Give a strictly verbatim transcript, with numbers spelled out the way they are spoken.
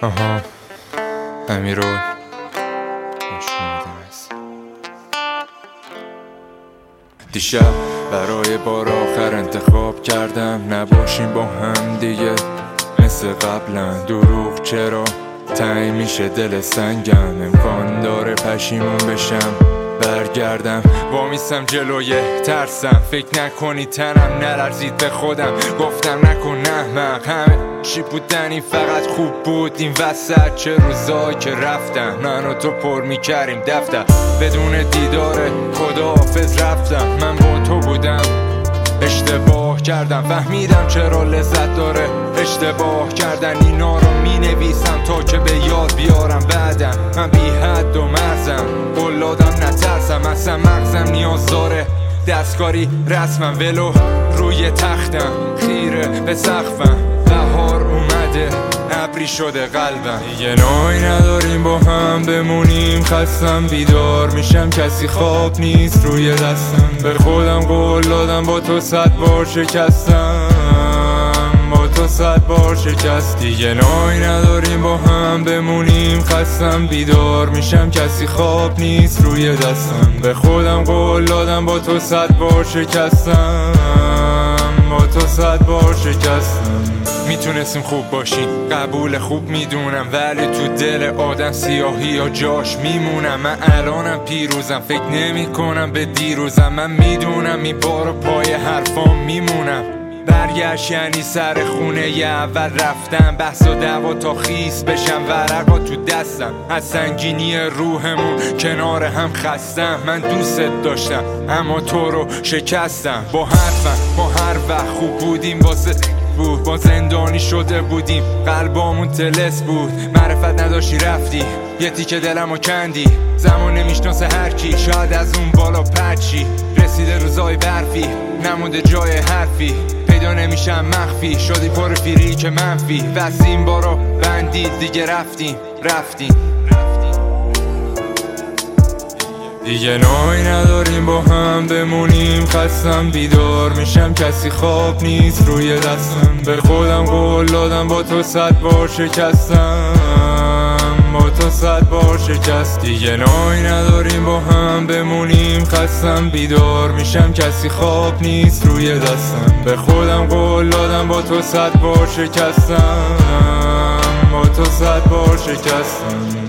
آها امیرو دیشب برای بار آخر انتخاب کردم نباشیم با هم دیگه مثل قبلا. دروغ چرا تنگ میشه دل سنگم، امکان داره پشیمون بشم برگردم. وامیستم جلوی ترسم، فکر نکنی تنم نلرزید به خودم گفتم نکن احمق. همه چی بودن این فقط خوب بود این وسط، چه روزایی که رفتم من و تو پر میکردیم دفتر بدون دیدار خداحافظ رفتم. من با تو بودم اشتباه کردم، فهمیدم چرا لذت داره اشتباه کردن. اینا رو می نویسم تا که به یاد بیارم بعدم. من بی حد و مرزم، قلادم نترسم، اصلا مغزم نیاز داره دستکاری رسمم. ولو روی تختم خیره به سقفم، بهار اومده ابری شده قلبم. دیگه نوعی نداریم با هم بمونیم، خستم بیدار میشم کسی خواب نیست روی دستم. به خودم قول دادم با تو صد بار شکستم، با تو صد بار شکست. دیگه نوعی نداریم با هم بمونیم، خستم بیدار میشم کسی خواب نیست روی دستم. به خودم قول دادم با تو صد بار شکستم، با تو صد بار شکستم. میتونستیم خوب باشیم قبول خوب میدونم، ولی تو دل آدم سیاهی یا جاش میمونم. من الانم پیروزم، فکر نمی کنم به دیروزم. من میدونم این بارو پای حرفام میمونم. برگشت یعنی سر خونه ی اول رفتم، بحث و دعوا تا خیس بشم، ورقا تو دستم از سنگینی روحمون کنار هم خستم. من دوستت داشتم اما تو رو شکستم. با حرفم ما هر وقت خوب بودیم واسه بود، با زندانی شده بودیم قلبامون تلس بود. معرفت نداشتی رفتی یه تیکه دلمو کندی، زمان نمیشناسه هر کی، شاید از اون بالا پرچی. رسیده روزای برفی نمونده جای حرفی، پیدا نمیشم مخفی شدی پر فیری که منفی. بس این بارو بندید دیگه رفتیم رفتیم دیگه نوعی نداریم با هم بمونیم، خستم بیدار میشم کسی خواب نیست روی دستم. به خودم قول دادم با تو صد بار شکستم، با تو صد بار شکست. دیگه نوعی نداریم با هم بمونیم، خستم بیدار میشم کسی خواب نیست روی دستم. به خودم قول دادم با تو صد بار شکستم، با تو صد بار شکستم.